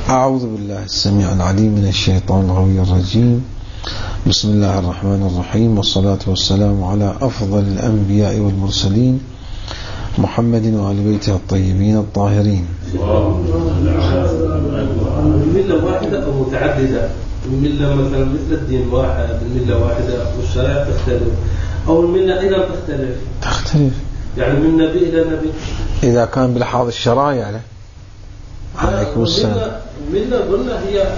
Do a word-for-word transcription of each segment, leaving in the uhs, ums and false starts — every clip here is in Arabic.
أعوذ بالله السميع العليم من الشيطان الغوي الرجيم. بسم الله الرحمن الرحيم، والصلاة والسلام على أفضل الأنبياء والمرسلين محمد وآل بيته الطيبين الطاهرين. الملة واحدة أو متعددة؟ الملة مثلا مثل الدين واحد، الملة واحدة والشرائع تختلف، أو الملة أيضا تختلف تختلف يعني من نبي إلى نبي إذا كان بلحاظ الشرائع له. عليكم السلام. الملة قلنا هي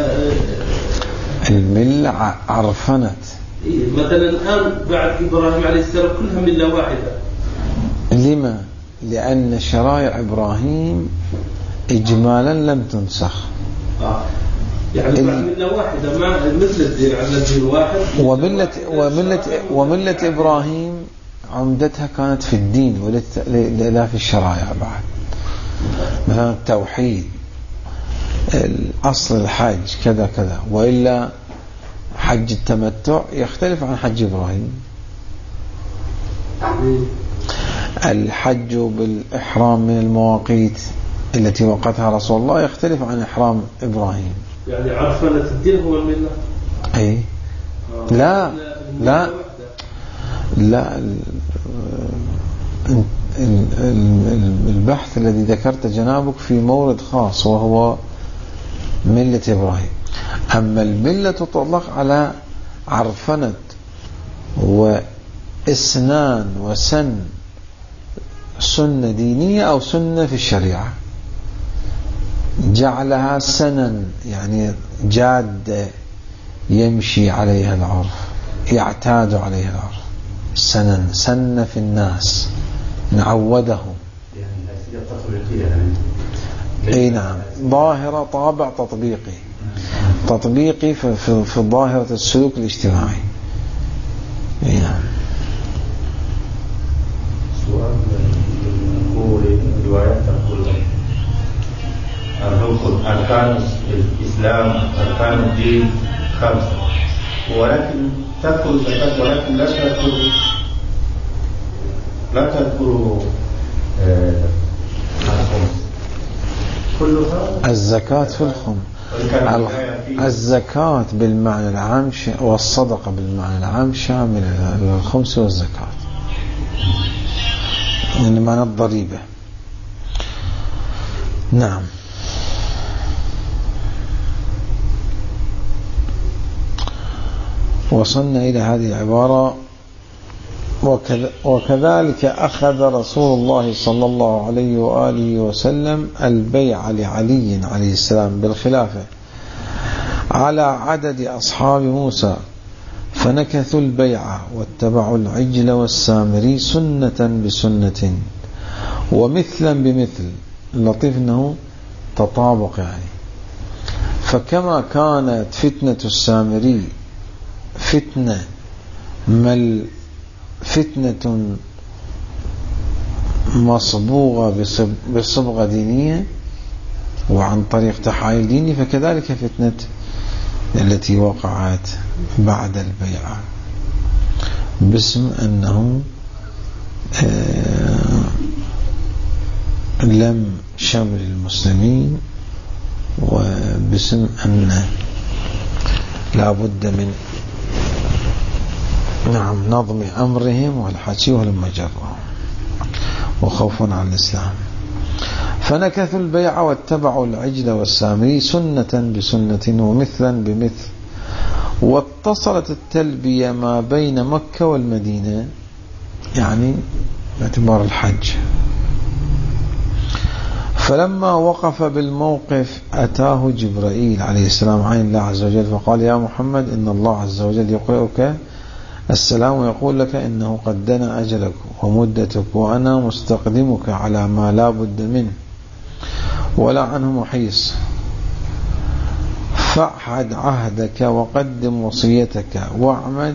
الملة عرفنت. مثلا الآن بعد إبراهيم عليه السلام كلها ملة واحدة. لما؟ لأن شرائع إبراهيم إجمالا لم تنسخ. آه. يعني بعد ملة واحدة ما مثل الدين على الدين واحد. وملة وملة وملة إبراهيم عمدتها كانت في الدين ولا في الشرائع بعد. مثلا التوحيد، الأصل الحج كذا كذا، وإلا حج التمتع يختلف عن حج إبراهيم. الحج بالإحرام من المواقيت التي وقتها رسول الله يختلف عن إحرام إبراهيم. يعني عرفنا الدين هو الملة. أي آه. لا لا لا البحث الذي ذكرت جنابك في مورد خاص وهو ملة إبراهيم. أما الملة تطلق على عرفنة وإسنان وسن سنة دينية أو سنة في الشريعة، جعلها سنا يعني جاد يمشي عليها العرف، يعتاد عليها العرف. سنن سن في الناس نعودهم. اي نعم، ظاهرة طابع تطبيقي تطبيقي في, في, في ظاهرة السلوك الاجتماعي. اي نعم. سؤال هو روايات تقول أركان الإسلام أركان الدين خمسة، ولكن تذكر الزكاة ولكن لا تذكر لا تذكر الخمس كلها. الزكاة في الخمس، الزكاة بالمعنى العام والصدقة بالمعنى العام شاملة للخمس والزكاة، يعني معنى الضريبة. نعم. وصلنا إلى هذه العبارة: وكذلك أخذ رسول الله صلى الله عليه وآله وسلم البيع لعلي عليه السلام بالخلافة على عدد أصحاب موسى، فنكثوا البيع واتبعوا العجل والسامري سنة بسنة ومثلا بمثل. لطيف أنه تطابق يعني. فكما كانت فتنة السامري فتنة مل فتنة مصبوغة بصبغة دينية وعن طريق تحايل ديني، فكذلك فتنة التي وقعت بعد البيعة باسم أنه لم شمل المسلمين، وباسم أن لا بد من نعم نظم أمرهم والحكي والمجرة وخوفا عن الإسلام. فنكثوا البيع واتبعوا العجل والسامري سنة بسنة ومثلا بمثل. واتصلت التلبية ما بين مكة والمدينة، يعني باعتبار الحج. فلما وقف بالموقف أتاه جبرائيل عليه السلام عين الله عز وجل فقال: يا محمد، إن الله عز وجل يقرئك السلام ويقول لك إنه قد دنا أجلك ومدتك، وأنا مستقدمك على ما لا بد منه ولا عنه محيص، فاعهد عهدك وقدم وصيتك واعمد.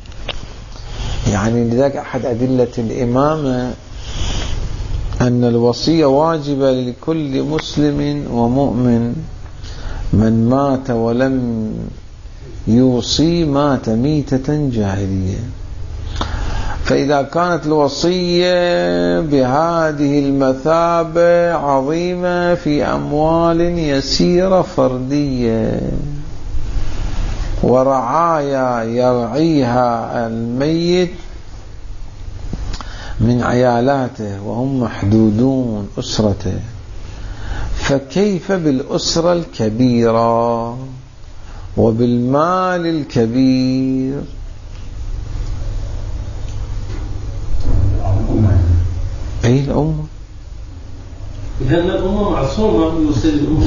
يعني لذلك أحد أدلة الإمامة أن الوصية واجبة لكل مسلم ومؤمن. من مات ولم يوصي مات ميتة جاهلية. فإذا كانت الوصية بهذه المثابة عظيمة في أموال يسيرة فردية ورعايا يرعيها الميت من عيالاته وهم محدودون أسرته، فكيف بالأسرة الكبيرة وبالمال الكبير؟ أي الأمة، لأن الأمة معصومة، يصير الأمة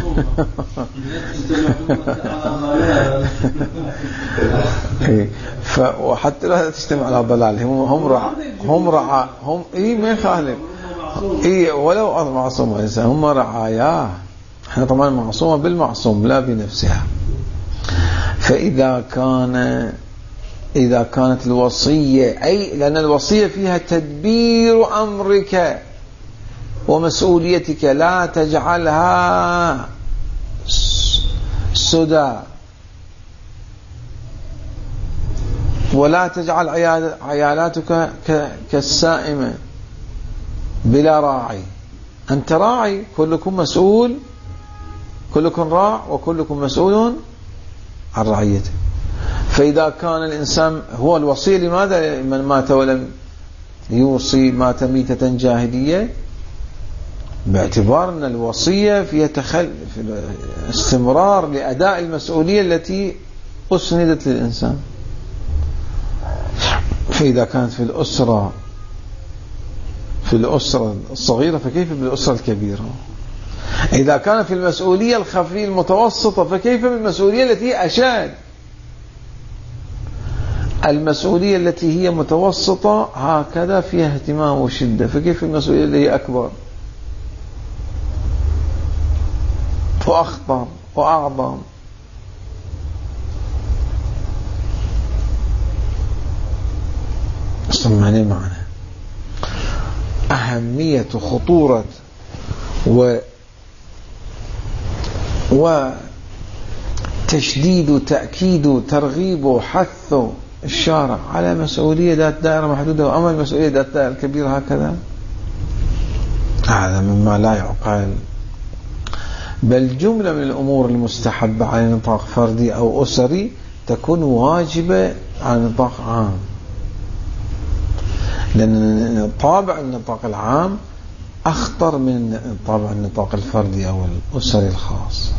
معصومة. وحتى لا تجتمع على ضلال، هم هم رع هم رع هم إيه ما يخالف إيه ولو معصومة الإنسان، هم رعاياه. احنا طبعا معصومة بالمعصوم لا بنفسها. فإذا كان إذا كانت الوصية، أي لأن الوصية فيها تدبير أمرك ومسؤوليتك، لا تجعلها سدى، ولا تجعل عيالاتك كالسائمة بلا راعي. أنت راعي، كلكم مسؤول، كلكم راع وكلكم مسؤول عن رعيته. فإذا كان الإنسان هو الوصي، لماذا من مات ولم يوصي مات ميتة جاهلية؟ باعتبار أن الوصية فيها تخل... استمرار لأداء المسؤولية التي أسندت للإنسان. فإذا كانت في الأسرة في الأسرة الصغيرة فكيف بالأسرة الكبيرة؟ إذا كان في المسؤولية الخفية المتوسطة فكيف بالمسؤولية التي أشد؟ المسؤولية التي هي متوسطة هكذا فيها اهتمام وشدة، فكيف المسؤولية اللي هي أكبر وأخطر وأعظم؟ سمعني معنا أهمية خطورة و وتشديد تأكيد ترغيب وحث الشارع على مسؤولية ذات دائرة محدودة، وأما المسؤولية ذات دائرة كبيرة هكذا، هذا مما لا يعقل. بل جملة من الأمور المستحبة على نطاق فردي أو أسري تكون واجبة على نطاق عام، لأن طابع النطاق العام أخطر من طابع النطاق الفردي أو الأسري الخاص.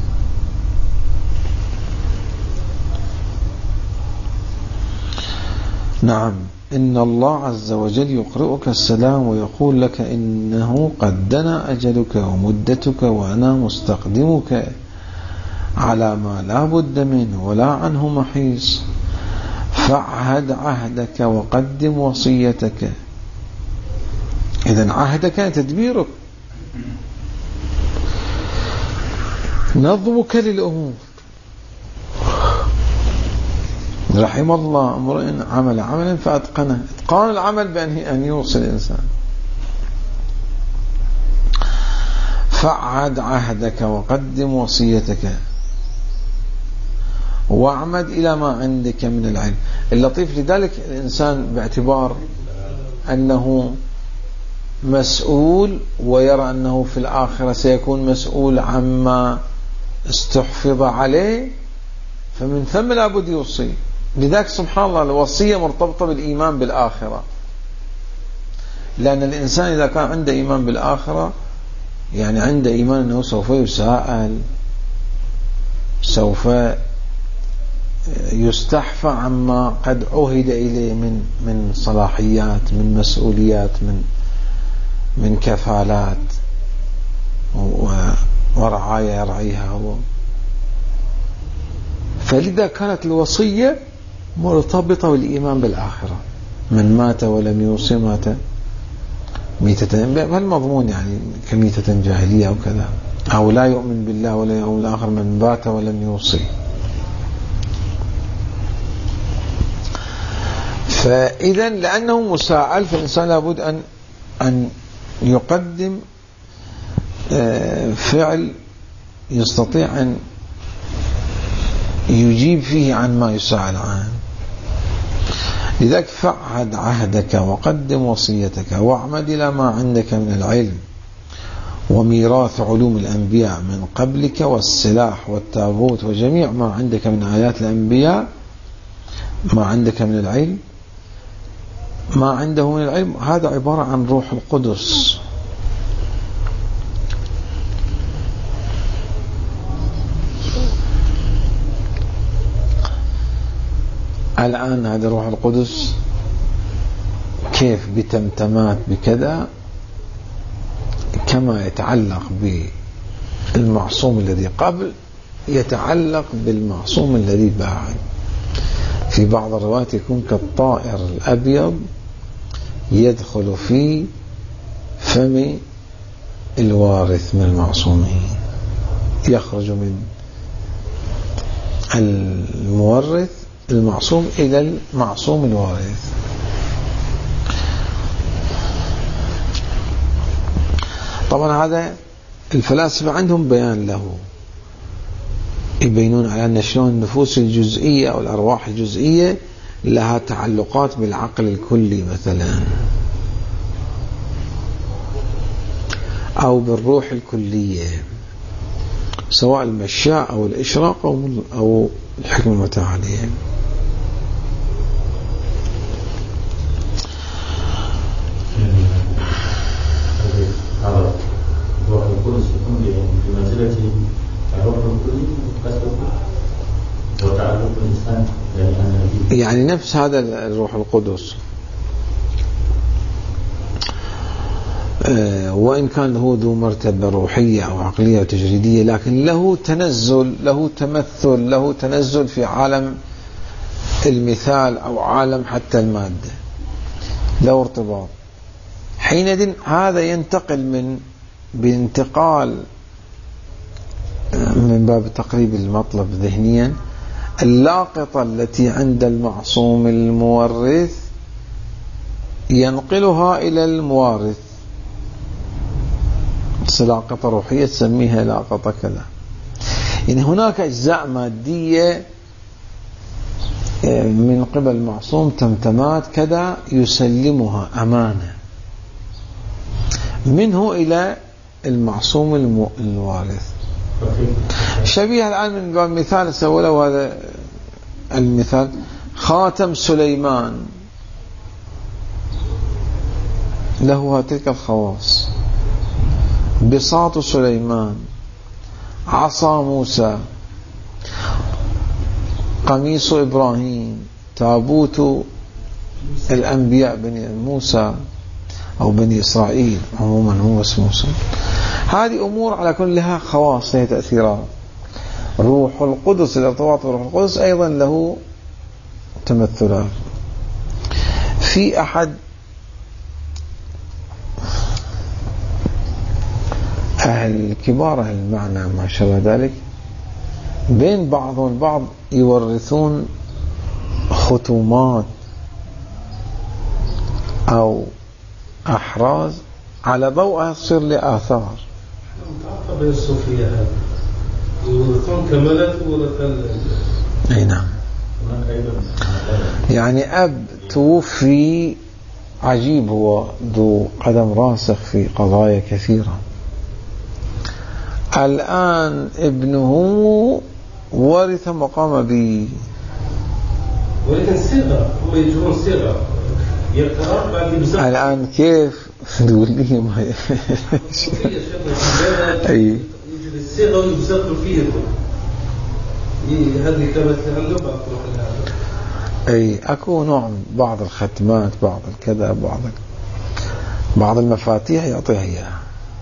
نعم، إن الله عز وجل يقرئك السلام ويقول لك إنه قد دنا أجلك ومدتك وأنا مستقدمك على ما لا بد منه ولا عنه محيص، فاعهد عهدك وقدم وصيتك. إذن عهدك تدبيرك، نظمك للأمور. رحم الله امرئ عمل عملا فأتقنه، إتقان العمل بأن أن يوصل الإنسان. فاعهد عهدك وقدم وصيتك واعمد إلى ما عندك من العلم. اللطيف لذلك الإنسان باعتبار أنه مسؤول ويرى أنه في الآخرة سيكون مسؤول عما استحفظ عليه، فمن ثم لابد يوصي. لذلك سبحان الله الوصية مرتبطة بالإيمان بالآخرة، لأن الإنسان إذا كان عنده إيمان بالآخرة يعني عنده إيمان أنه سوف يسأل، سوف يستحفى عما قد عهد إليه من من صلاحيات، من مسؤوليات، من من كفالات ورعاية يرعيها هو. فلذا كانت الوصية مرتبطة بالإيمان بالآخرة. من مات ولم يوصي مات ميتة، بهالمضمون يعني كميتة جاهلية أو كذا، أو لا يؤمن بالله ولا يوم الآخر من بات ولم يوصي. فإذا لأنه مساءل، فالإنسان لابد أن أن يقدم فعل يستطيع أن يجيب فيه عن ما يسأل عنه. لذلك فعد عهدك وقدم وصيتك واعمد إلى ما عندك من العلم وميراث علوم الأنبياء من قبلك والسلاح والتابوت وجميع ما عندك من آيات الأنبياء، ما عندك من العلم، ما عنده من العلم، هذا عبارة عن روح القدس. الآن هذا روح القدس كيف بتمتمات بكذا، كما يتعلق بالمعصوم الذي قبل يتعلق بالمعصوم الذي بعد. في بعض الروايات يكون كالطائر الأبيض يدخل في فم الوارث من المعصومين، يخرج من المورث المعصوم إلى المعصوم الوارث. طبعا هذا الفلاسفة عندهم بيان له، يبينون على أن شلون النفوس الجزئية أو الأرواح الجزئية لها تعلقات بالعقل الكلي مثلا، أو بالروح الكلية، سواء المشاء أو الإشراق أو أو الحكم المتعالية. الروح القدس يكون بمنزلة الروح الكلي وتعلق الإنسان يعني, يعني نفس هذا الروح القدس، آه وإن كان هو ذو مرتبة روحية أو عقلية وتجريدية، لكن له تنزل، له تمثل، له تنزل في عالم المثال أو عالم حتى المادة، له ارتباط. حينئذ هذا ينتقل من بانتقال من باب تقريب المطلب ذهنيا، اللاقطة التي عند المعصوم المورث ينقلها إلى الموارث، لاقطة روحية تسميها لاقطة كذا. يعني هناك أجزاء مادية من قبل المعصوم تمتمات كذا يسلمها أمانة منه إلى المعصوم الوارث. شبيه الآن من باب مثال سوى له هذا المثال، خاتم سليمان له تلك الخواص، بساط سليمان، عصا موسى، قميص إبراهيم، تابوت الأنبياء بني موسى أو بني إسرائيل عموما، هو بس موسى. هذه أمور على كل لها خواص، لها تأثيرات. روح القدس، الارتباط بروح القدس أيضا له تمثلات. في أحد أهل كبار أهل المعنى ما شابه ذلك، بين بعضهم البعض يورثون ختومات أو أحراز على ضوءها تصير لآثار. متعاطى بين الصوفية هذا، يورثون كملت ورث. أي نعم. يعني أب توفي عجيب، هو ذو قدم راسخ في قضايا كثيرة، الآن ابنه ورث مقام به، ولكن صيغة، هم يجرون صيغة يقرأ بعد بزاف. الآن كيف تقول لي ما أي يجري الصيغة ويبزق فيه هذه كانت عنده بعض أي أكو نوع بعض الختمات، بعض الكذا، بعض بعض المفاتيح يعطيها إياها،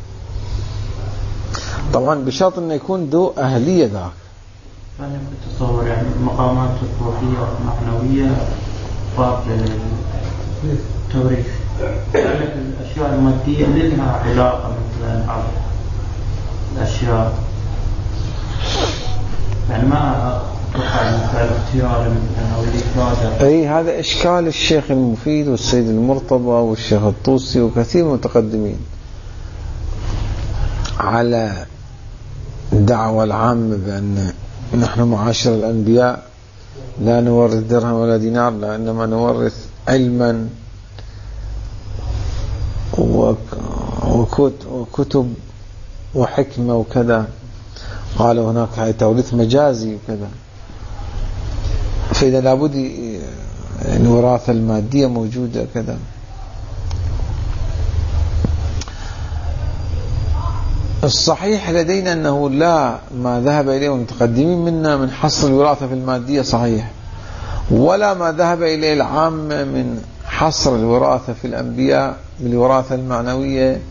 طبعا بشرط أنه يكون ذو أهلية ذاك. أنا كنت أتصور يعني المقامات الروحية والمعنوية باب للتوريث، الأشياء المادية اللي لها علاقة مثلا بعض الأشياء، يعني ما أتوقع مثال اختيار مثلا أو الإفادة. أي هذا إشكال الشيخ المفيد والسيد المرتضى والشيخ الطوسي وكثير من المتقدمين على الدعوة العامة بأن نحن معاشر الأنبياء لا نورث درهم ولا دينار، لا إنما نورث علما وكتب وحكمة وكذا، قالوا هناك توريث مجازي وكذا. فإذا لابد الوراثة المادية موجودة كذا. الصحيح لدينا أنه لا ما ذهب إليه المتقدمين منا من حصر الوراثة في المادية صحيح، ولا ما ذهب إليه العامة من حصر الوراثة في الأنبياء بالوراثة المعنوية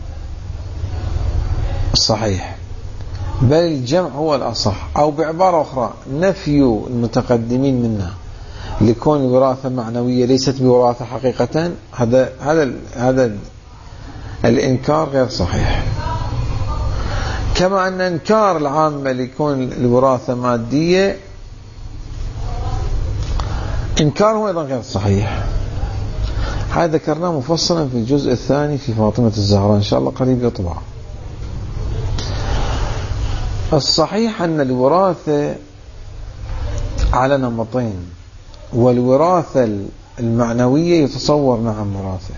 صحيح، بل الجمع هو الأصح، أو بعبارة أخرى نفي المتقدمين منا لكون الوراثة معنوية ليست بوراثة حقيقة، هذا هذا هذا الإنكار غير صحيح. كما أن إنكار العامة لكون الوراثة مادية إنكاره أيضا غير صحيح. هذا ذكرناه مفصلا في الجزء الثاني في فاطمة الزهراء، إن شاء الله قريب يطبع. الصحيح أن الوراثة على نمطين، والوراثة المعنوية يتصور نعم وراثة،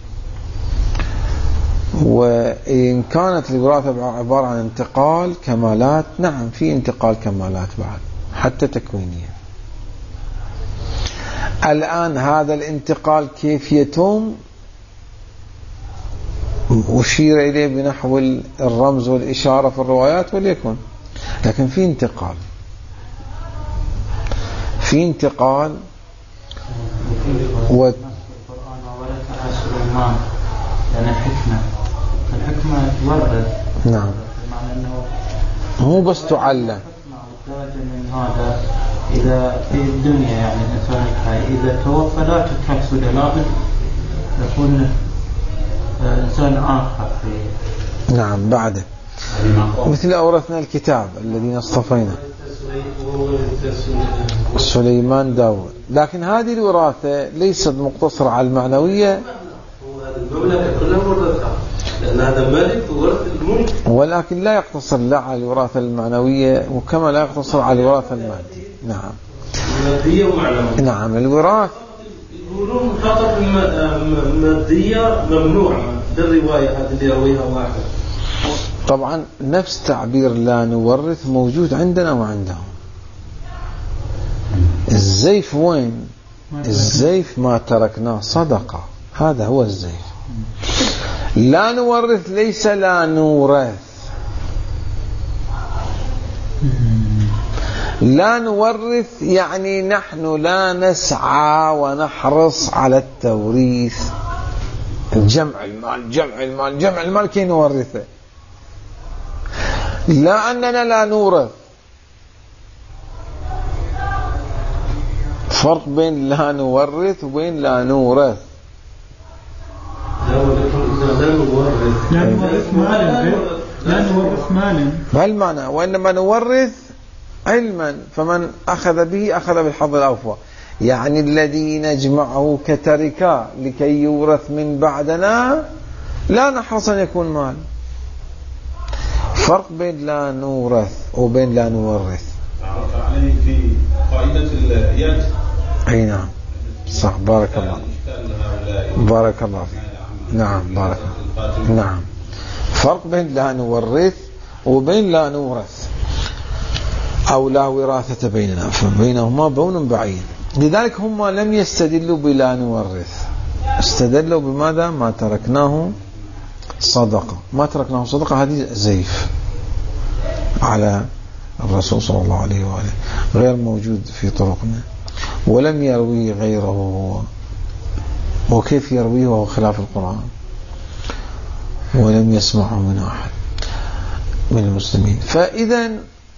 وإن كانت الوراثة عبارة عن انتقال كمالات، نعم في انتقال كمالات بعد حتى تكوينية. الآن هذا الانتقال كيف يتم أشير إليه بنحو الرمز والإشارة في الروايات وليكن، لكن في انتقال في انتقال و يعني الحكمة الحكمة تورث، نعم مو بس تعلم من هذا. إذا في الدنيا يعني الإنسان الحي إذا توفى لا تترك سدى، لابد يكون إنسان آخر في نعم بعده، مثل أورثنا الكتاب الذين اصطفينا سليمان داود. لكن هذه الوراثة ليست مقتصرة على المعنوية، لأن هذا الملك ورث الملك، ولكن لا يقتصر لا على الوراثة المعنوية وكما لا يقتصر على الوراثة المادية. نعم المادية ومعنوية. نعم الوراثة يقولون فقط المادية ممنوعة بالرواية هذه اللي يرويها واحد. طبعا نفس تعبير لا نورث موجود عندنا وعندهم. الزيف وين؟ الزيف ما تركناه صدقة، هذا هو الزيف. لا نورث ليس لا نورث، لا نورث يعني نحن لا نسعى ونحرص على التوريث، جمع المال جمع المال جمع المال كي نورثه، لا أننا لا نورث. فرق بين لا نورث وبين لا نورث. لا نورث لا نورث مالا، لا نورث مالا بهالمعنى، وإنما نورث علما، فمن أخذ به أخذ بالحظ الأوفى، يعني الذي نجمعه كتركة لكي يورث من بعدنا لا نحرص أن يكون مال. فرق بين لا نورث وبين لا نورث. يعني في قاعدة اليد. أي نعم صح، بارك الله بارك الله فيك. نعم بارك الله. نعم فرق بين لا نورث وبين لا نورث أو لا وراثة بيننا، فبينهما بون بعيد. لذلك هم لم يستدلوا بلا نورث، استدلوا بماذا؟ ما تركناه صدقة. ما تركناه صدقة هذه زيف على الرسول صلى الله عليه وآله، غير موجود في طرقنا، ولم يروي غيره هو. وكيف يرويه وهو خلاف القرآن ولم يسمعه من أحد من المسلمين؟ فإذا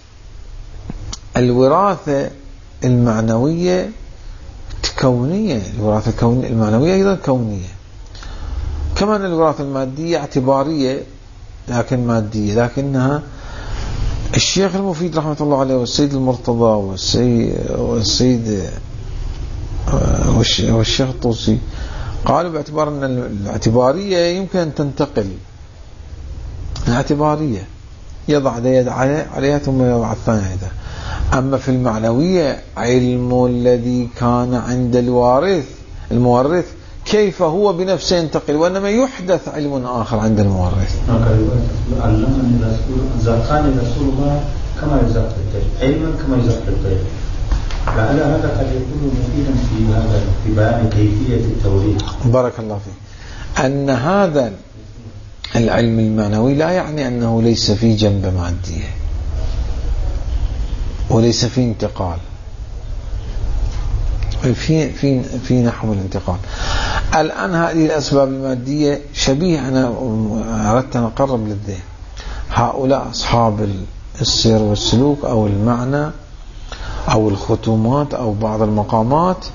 الوراثة المعنوية كونية، الوراثة الكونية المعنوية أيضا كونية، كما أن الوراثة المادية اعتبارية لكن مادية، لكنها الشيخ المفيد رحمة الله عليه والسيد المرتضى والسيد, والسيد والشيخ الطوسي قالوا باعتبار أن الاعتبارية يمكن أن تنتقل، الاعتبارية يضع يد عليها ثم يضع الثانية يده. أما في المعنوية علم الذي كان عند الوارث المورث كيف هو بنفسه ينتقل، وإنما يحدث علم آخر عند المورث. علمني الرسول زقاني رسول الله كما يزق الطير، علما كما يزق الطير. لعل هذا قد يكون مفيدا في هذا في بيان كيفية التوريث. بارك الله فيك. أن هذا العلم المعنوي لا يعني أنه ليس فيه جنبة مادية وليس فيه انتقال، في في في نحو الانتقال. الآن هذه الأسباب المادية شبيه، أنا أردت أن أقرب للذهن، هؤلاء أصحاب السير والسلوك أو المعنى أو الختومات أو بعض المقامات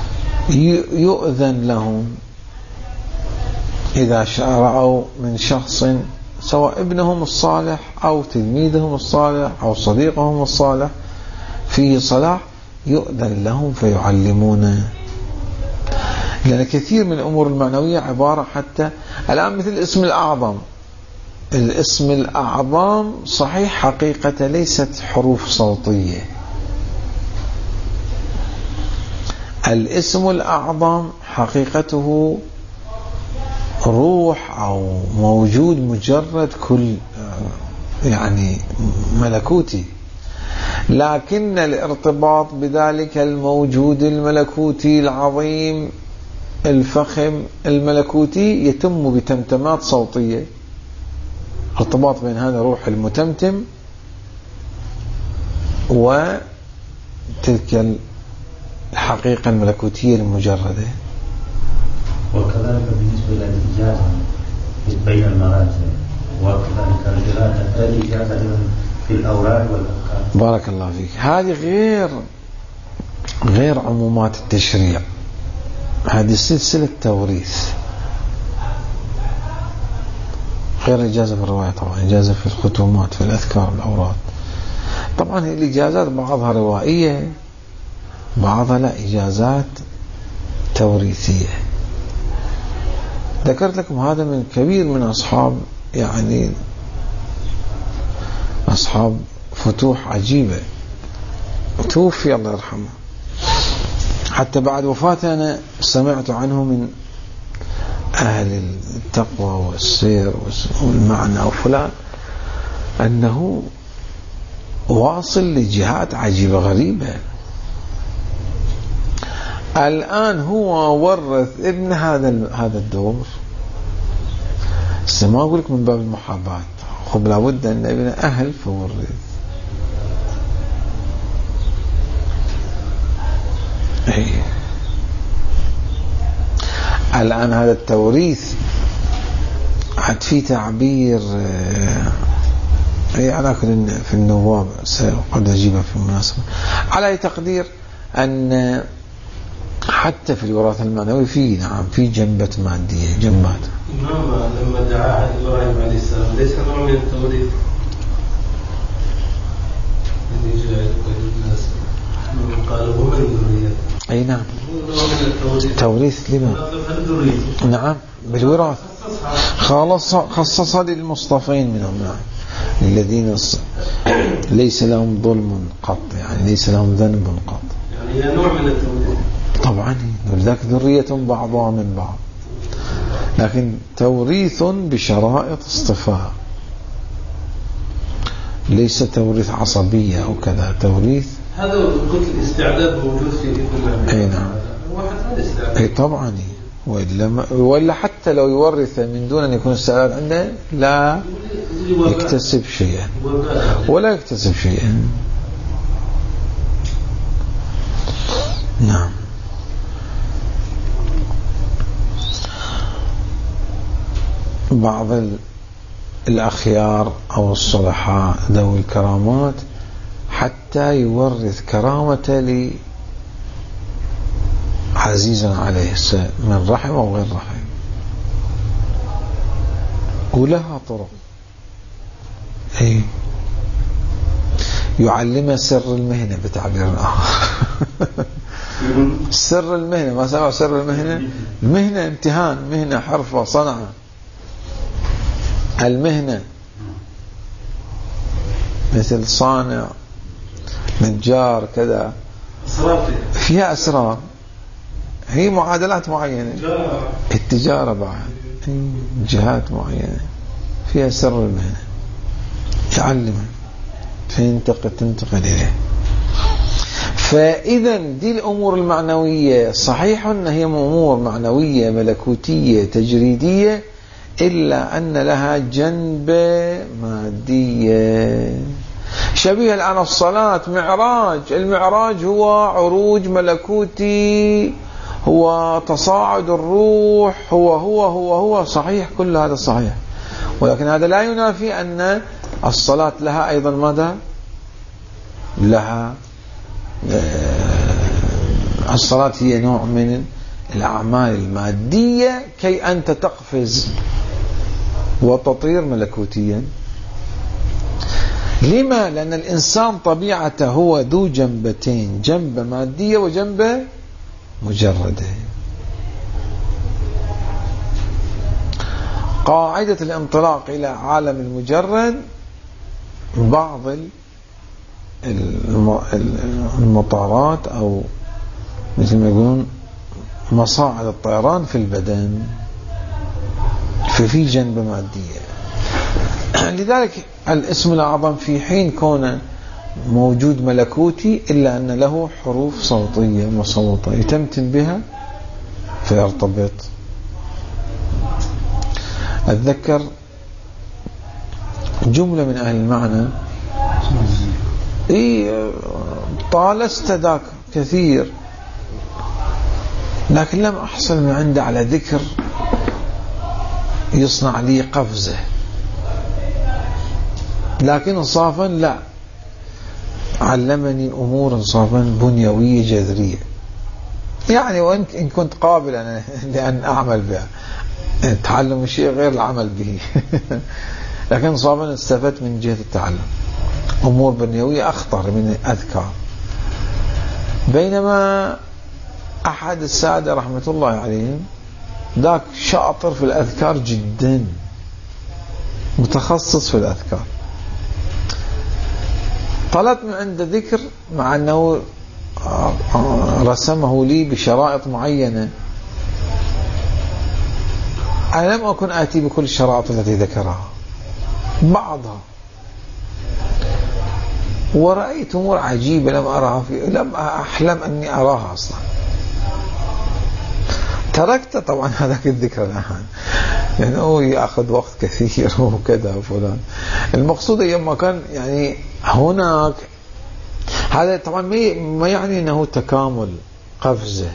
يؤذن لهم إذا رأوا من شخص سواء ابنهم الصالح أو تلميذهم الصالح أو صديقهم الصالح فيه صلاح، يؤذن لهم فيعلمون. لأن كثير من الأمور المعنوية عبارة حتى الآن مثل الاسم الأعظم. الاسم الأعظم صحيح حقيقة ليست حروف صوتية، الاسم الأعظم حقيقته روح أو موجود مجرد كل يعني ملكوتي، لكن الارتباط بذلك الموجود الملكوتي العظيم الفخم الملكوتي يتم بتمتمات صوتية. ارتباط بين هذا الروح المتمتم وتلك الحقيقة الملكوتية المجردة. وكذلك بالنسبة للإجازة بين المراجع، وكذلك الإجازة في الأوراق والأفكار. بارك الله فيك. هذه غير غير عمومات التشريع، هذه سلسلة توريث، غير إجازة في الرواية طبعا، إجازة في الختومات في الأذكار والأوراد. طبعا الإجازات بعضها روائية بعضها لا إجازات توريثية. ذكرت لكم هذا من كبير من أصحاب يعني أصحاب فتوح عجيبة، توفي الله يرحمه، حتى بعد وفاته أنا سمعت عنه من أهل التقوى والسير والمعنى وفلان أنه واصل لجهات عجيبة غريبة. الآن هو ورث ابن هذا هذا الدور، بس ما أقول لك من باب المحاباة، خب لابد أن ابن أهل فورث. إيه. الآن هذا التوريث عاد في تعبير أي أنا كنت في النواب قد أجيبها في المناسبة، على أي تقدير أن حتى في الوراثة المعنوي في نعم في جنبة مادية جنبات. إمام لما دعا إبراهيم عليه السلام ليس نوع من التوريث اللي جاء الناس قالوا ومن ذريته. أي نعم توريث لما نعم بالوراثة خلص خصصها للمصطفين منهم، نعم الذين ليس لهم ظلم قط، يعني ليس لهم ذنب قط، يعني هي نوع من التوريث طبعا، ولذلك ذرية بعضها من بعض، لكن توريث بشرائط اصطفاء، ليس توريث عصبية أو كذا، توريث هذا قلت الاستعداد موجود في ابن. اي نعم اي طبعا، وإلا, وإلا حتى لو يورث من دون أن يكون استعداد عنده لا يكتسب شيئا ولا يكتسب شيئا. نعم. بعض الأخيار أو الصلحاء ذوي الكرامات حتى يورث كرامة لعزيزا عليه من رحم أو غير رحم، ولها طرق. أي يعلم سر المهنة بتعبير آخر. سر المهنة، ما سمع سر المهنة؟ المهنة امتهان، مهنة حرفة صنعة، المهنة مثل صانع نجار كذا فيها أسرار. هي معادلات معينة. التجارة بعد جهات معينة فيها سر المهنة، تعلمها فينتقل تنتقل إليه. فإذا دي الأمور المعنوية صحيح أن هي أمور معنوية ملكوتية تجريدية، إلا أن لها جنبة مادية شبيه الآن الصلاة معراج. المعراج هو عروج ملكوتي، هو تصاعد الروح، هو هو هو هو صحيح، كل هذا صحيح، ولكن هذا لا ينافي أن الصلاة لها أيضا ماذا؟ لها الصلاة هي نوع من الأعمال المادية كي أنت تقفز وتطير ملكوتيا. لما؟ لأن الإنسان طبيعته هو ذو جنبتين، جنبة مادية وجنبة مجردة. قاعدة الانطلاق إلى عالم المجرد بعض المطارات أو مثل ما يقولون مصاعد الطيران في البدن، ففي جنبة مادية. لذلك الاسم الأعظم في حين كونه موجود ملكوتي إلا أن له حروف صوتية مصوتة يتمتن بها فيرتبط. أتذكر جملة من أهل المعنى، إيه طالست ذاك كثير لكن لم أحصل من عنده على ذكر يصنع لي قفزة، لكن انصافا لا، علمني أمور انصافا بنيوية جذرية، يعني وإن إن كنت قابل أنا لأن أعمل بها، تعلم الشيء غير العمل به لكن انصافا استفدت من جهة التعلم أمور بنيوية أخطر من الأذكار. بينما أحد السادة رحمة الله عليهم ذاك شاطر في الأذكار جدا، متخصص في الأذكار، طلبت من عنده ذكر مع أنه رسمه لي بشرائط معينة، أنا لم أكن آتي بكل الشرائط التي ذكرها، بعضها، ورأيت أمور عجيبة لم أراها في لم أحلم أني أراها أصلا. تركت طبعا هذاك الذكر الآن لأنه يعني يأخذ وقت كثير وكذا وفلان. المقصود يوم كان يعني هناك هذا طبعا ما يعني أنه تكامل قفزة،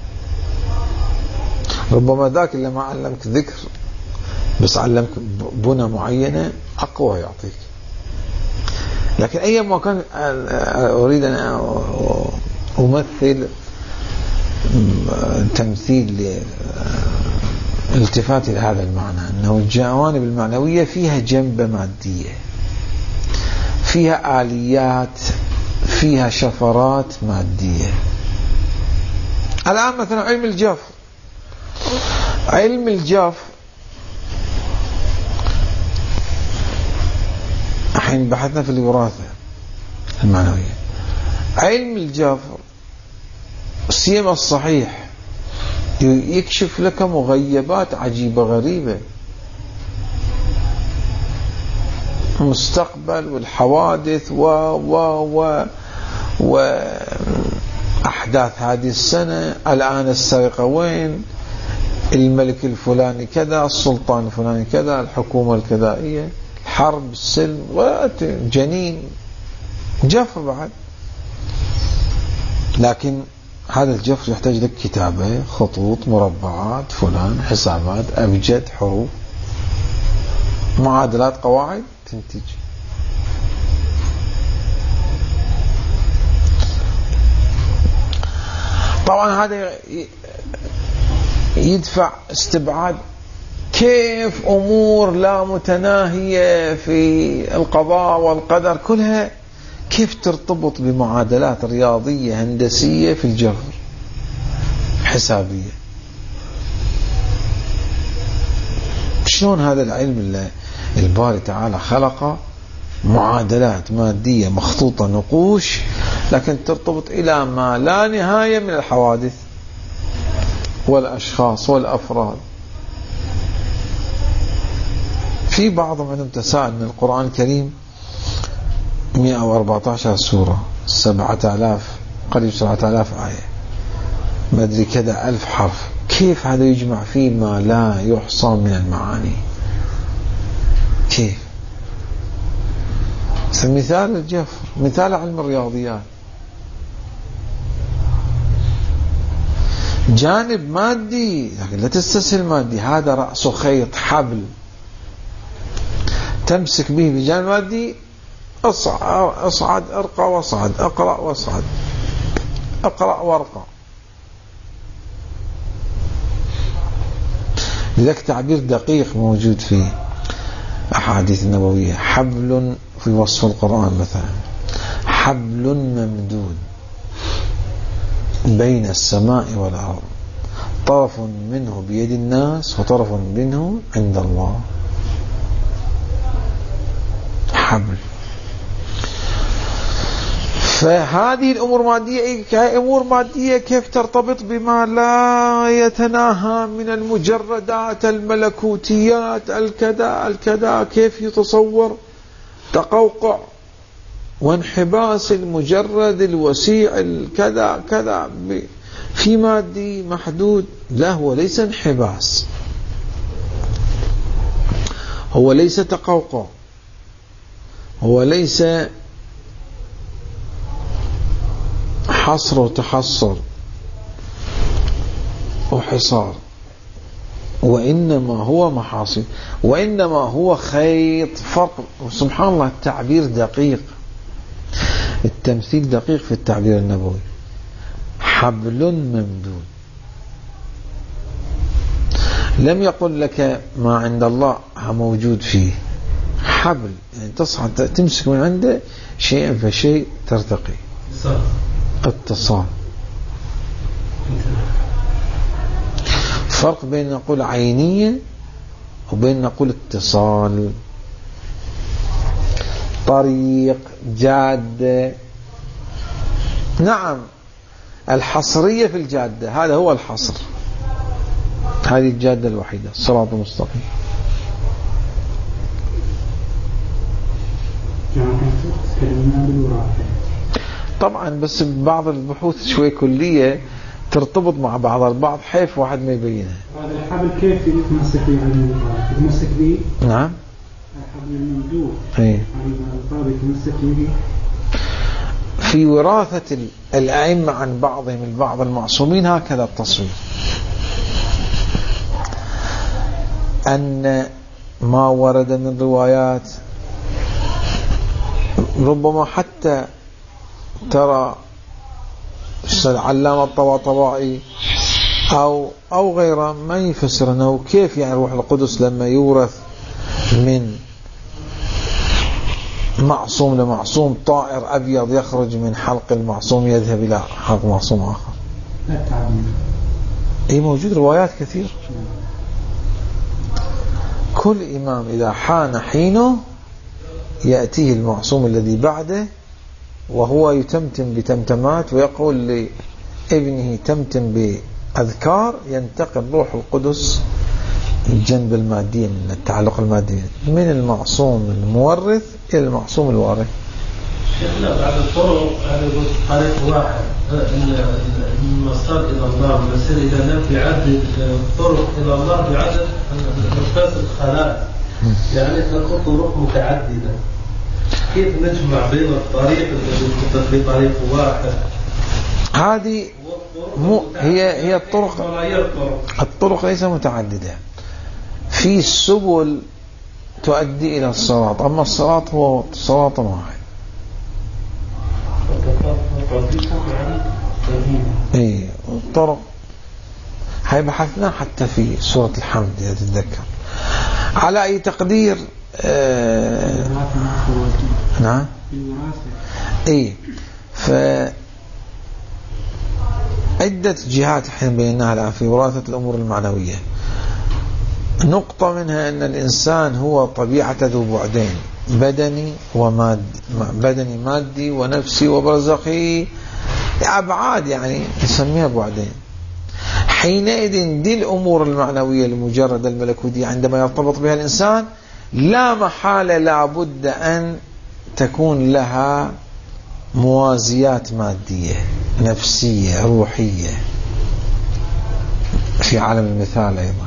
ربما ذاك اللي ما علمك ذكر بس علمك بنى معينة أقوى يعطيك. لكن أيما كان أريد أن أمثل تمثيل التفات إلى هذا المعنى، أنه الجوانب المعنوية فيها جنبة مادية، فيها آليات، فيها شفرات مادية. الآن مثلا علم الجفر، علم الجفر حين بحثنا في الوراثة المعنوية، علم الجفر سيما الصحيح يكشف لك مغيبات عجيبة غريبة، مستقبل والحوادث و و و وأحداث هذه السنة، الآن السرقة وين، الملك الفلاني كذا، السلطان الفلاني كذا، الحكومة الكذائية، حرب، السلم، جنين، جفر بعد. لكن هذا الجفر يحتاج لك كتابة، خطوط، مربعات، فلان، حسابات، أبجد، حروف، معادلات، قواعد تنتج. طبعا هذا يدفع استبعاد كيف أمور لا متناهية في القضاء والقدر كلها كيف ترتبط بمعادلات رياضية هندسية في الجبر حسابية. شلون هذا العلم اللي الباري تعالى خلقه معادلات مادية مخطوطة نقوش، لكن ترتبط إلى ما لا نهاية من الحوادث. والأشخاص والأفراد. في بعضهم عندهم تساؤل من القرآن الكريم مئة وأربعة عشر سورة، سبعة آلاف قريب سبعة آلاف آية، ما أدري كذا ألف حرف، كيف هذا يجمع فيه ما لا يحصى من المعاني؟ كيف؟ مثال الجفر، مثال علم الرياضيات، جانب مادي لكن لا تستسهل مادي، هذا رأسه خيط حبل تمسك به بجانب مادي، اصعد ارقى واصعد، اقرأ واصعد، اقرأ وارقى. لذلك تعبير دقيق موجود في أحاديث النبوية، حبل في وصف القرآن مثلا، حبل ممدود بين السماء والأرض، طرف منه بيد الناس وطرف منه عند الله. حبل. فهذه الأمور مادية، أمور مادية كيف ترتبط بما لا يتناهى من المجردات الملكوتيات الكذا الكذا؟ كيف يتصور تقوقع وانحباس المجرد الوسيع الكذا كذا في مادي محدود؟ لا، هو ليس انحباس، هو ليس تقوقع، هو ليس حصر وتحصر وحصار، وإنما هو محاصيل، وإنما هو خيط. فرق. سبحان الله، التعبير دقيق، التمثيل دقيق في التعبير النبوي. حبل ممدود، لم يقل لك ما عند الله موجود فيه، حبل يعني تصعد تمسك من عنده شيئا فشيء ترتقي. اتصال. فرق بين نقول عينية وبين نقول اتصال. طريق، جادة، نعم الحصرية في الجادة، هذا هو الحصر، هذه الجادة الوحيدة، الصراط المستقيم. طبعا بس بعض البحوث شوي كلية ترتبط مع بعض البعض حيث واحد ما يبينها. هذا الحبل كيف يتمسك به؟ يتمسك به؟ نعم الحبل الممدود. ايه الباب يتمسك به في وراثة الأئمة عن بعضهم البعض المعصومين هكذا التصوير، أن ما ورد من روايات ربما حتى ترى العلامة الطباطبائي أو أو غيره ما يفسر أنه كيف يعني روح القدس لما يورث من معصوم لمعصوم، طائر أبيض يخرج من حلق المعصوم يذهب إلى حلق معصوم آخر. أي موجود روايات كثير. كل إمام إذا حان حينه يأتيه المعصوم الذي بعده وهو يتمتم بتمتمات ويقول لابنه تمتم بأذكار، ينتقل روح القدس الجنب المادي من التعلق المادي من المعصوم المورث إلى المعصوم الوارث. شيخنا بعد الطرق هذا طريق واحد، المسار إلى الله المسير إلى الله بعدد الطرق إلى الله بعدد نفاس الخلاء، يعني تكون طرق متعددة، كيف نجمع بين الطريق الذي في طريق واحد؟ هذه مو هي هي الطرق. الطرق ليس متعددة، في سبل تؤدي إلى الصراط، أما الصراط هو صراط واحد. إيه الطرق هاي بحثنا حتى في سورة الحمد إذا تتذكر. على أي تقدير آه نعم إيه فعدة جهات حين بيناها الآن في وراثة الأمور المعنوية. نقطة منها أن الإنسان هو طبيعة ذو بعدين، بدني ومادي، بدني مادي ونفسي وبرزخي، أبعاد يعني نسميها بعدين. حينئذ دي الأمور المعنوية المجردة الملكوتية عندما يرتبط بها الإنسان لا محالة لا بد أن تكون لها موازيات مادية نفسية روحية في عالم المثال أيضا.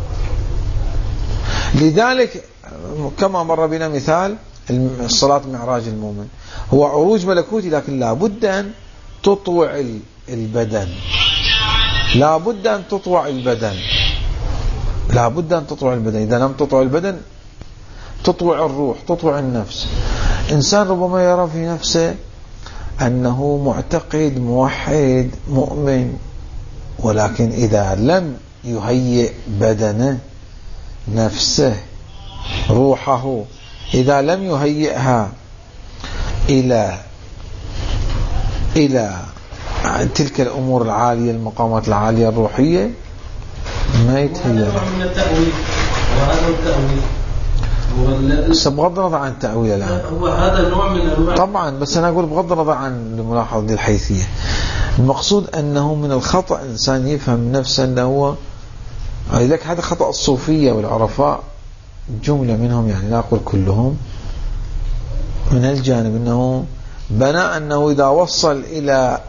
لذلك كما مر بنا مثال الصلاة معراج المؤمن هو عروج ملكوتي، لكن لا بد أن تطوع البدن، لا بد أن تطوع البدن، لا بد أن تطوع البدن. إذا لم تطوع البدن تطوع الروح، تطوع النفس. إنسان ربما يرى في نفسه أنه معتقد موحد مؤمن، ولكن إذا لم يهيئ بدنه نفسه روحه، إذا لم يهيئها إلى إلى تلك الأمور العالية المقامات العالية الروحية ما يتهيأ. من التأويل وهذا التأويل بس بغض النظر عن التأويل الآن هو هذا نوع من أنواع طبعا، بس أنا أقول بغض النظر عن الملاحظة دي الحيثية. المقصود أنه من الخطأ إنسان يفهم نفسه أنه هو، لذلك هذا خطأ الصوفية والعرفاء جملة منهم، يعني لا أقول كلهم، من الجانب أنه بنى أنه إذا وصل إلى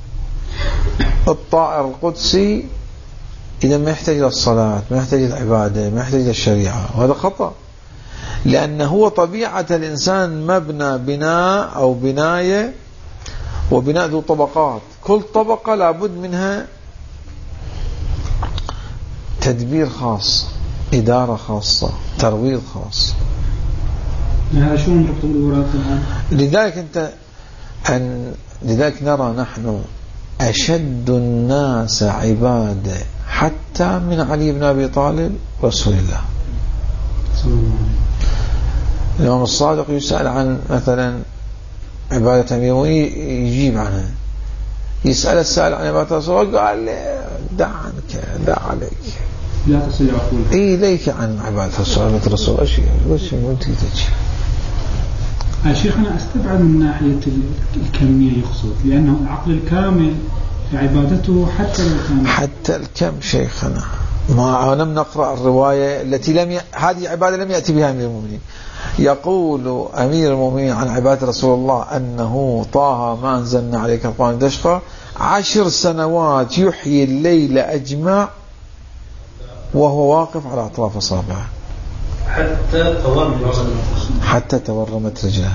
الطائر القدسي إذا ما يحتاج إلى الصلاة، ما يحتاج إلى العبادة، ما يحتاج إلى الشريعة، وهذا خطأ. لأنه هو طبيعة الإنسان مبنى بناء أو بناية، وبناء ذو طبقات، كل طبقة لابد منها تدبير خاص، إدارة خاصة، ترويض خاص. هذا شو نربط بالوراثة الآن؟ لذلك أنت أن لذلك نرى نحن أشد الناس عبادة حتى من علي بن أبي طالب رسول الله صلى الله عليه وسلم. الإمام الصادق يسأل عن مثلا عبادة أمير يجيب عنها، يسأل السائل عن عبادة رسول الله قال لي دع عنك، دع عليك، لا تصل عقول إيه ليك عن عبادة رسول الله. رسول الله شيء وش أنت تجي يا شيخ. أنا أستبعد من ناحية الكمية يقصد، لأنه العقل الكامل في عبادته حتى الكم حتى الكم شيخنا. ما لم نقرأ الرواية التي لم ي... هذه عبادة لم يأتي بها أمير المؤمنين. يقول أمير المؤمنين عن عبادة رسول الله أنه طه ما أنزلنا عليك القرآن دشقة عشر سنوات يحيي الليل أجمع وهو واقف على أطراف أصابعه حتى تورمت حتى تورمت رجله.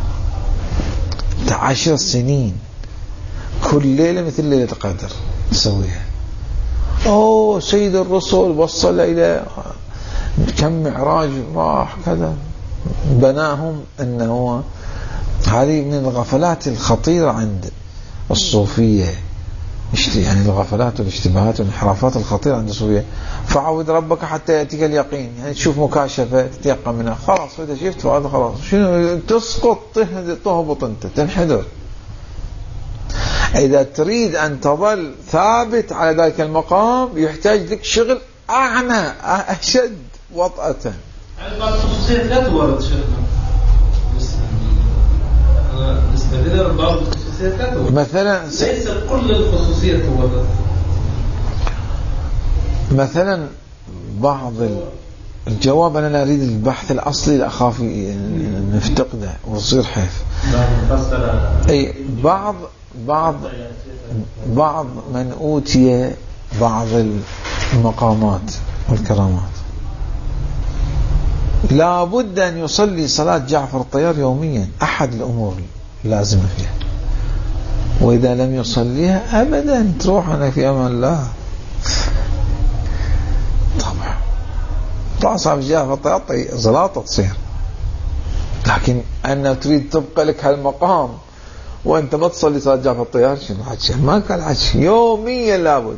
عشر سنين كل ليلة مثل ليلة القدر يسويها. أوه سيد الرسل وصل إلى كم معراج راح كذا، بناهم أنه هذه من الغفلات الخطيرة عند الصوفية، يعني الغفلات والاشتباهات والانحرافات الخطيرة عند الصوفية. فعود ربك حتى يأتيك اليقين، يعني تشوف مكاشفة تتيقن منها، خلاص إذا شفت فهذا خلاص، شنو تسقط تهبط أنت تنحدر. إذا تريد أن تظل ثابت على ذلك المقام يحتاج لك شغل أعنى أشد وطأة. يعني بعض الخصوصيات لا تورد شيخنا، نستفيد بعض الخصوصيات لا تورد مثلا س... ليس كل الخصوصيات تورد. مثلا بعض الجواب أنا لا أريد البحث الأصلي لأخاف نفتقده ويصير حيف. أي بعض بعض بعض من أوتي بعض المقامات والكرامات لا بد أن يصلي صلاة جعفر الطيار يوميا، أحد الأمور اللازمة فيها، وإذا لم يصليها أبدا تروح أنا في أمان الله. طبعا تعصب جعفر الطيار زلاطة تصير، لكن أن تريد تبقى لك هالمقام وأنت ما تصلي صلاة جعفر الطيار شنو حكي؟ ما قال حكي، يوميا لابد.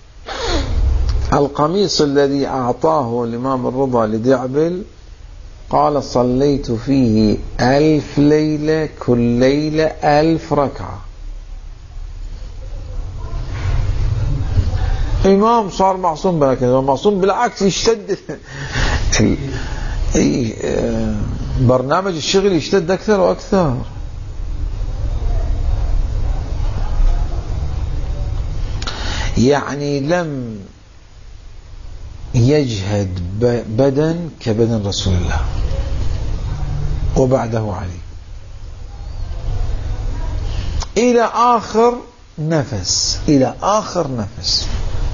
القميص الذي أعطاه الإمام الرضا لدعبل قال صليت فيه ألف ليلة كل ليلة ألف ركعة. إمام صار معصوم بهكذا، معصوم بالعكس يشتد برنامج الشغل يشتد أكثر وأكثر. يعني لم يجهد بدن كبدن رسول الله وبعده علي إلى آخر نفس، إلى آخر نفس.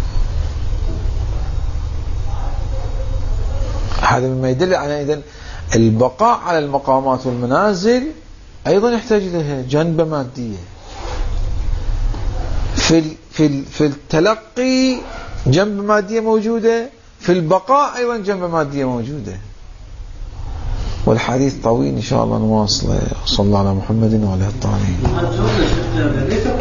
هذا مما يدل على إذن البقاء على المقامات والمنازل أيضا يحتاج إليها جنبة مادية. في في في التلقي جنبة مادية موجودة، في البقاء أيضا جنبة مادية موجودة. والحديث طويل إن شاء الله نواصله. صلى الله على محمد وعلى آله الطاهرين.